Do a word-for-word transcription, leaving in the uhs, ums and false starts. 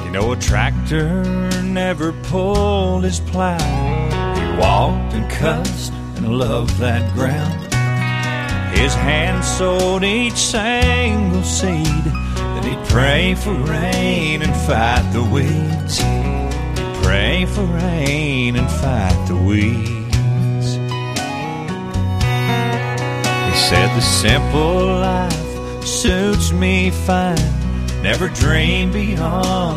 You know, a tractor never pulled his plow. He walked and cussed and loved that ground. His hand sowed each single seed. Then he'd pray for rain and fight the weeds. He'd pray for rain and fight the weeds. He said the simple life suits me fine. Never dream beyond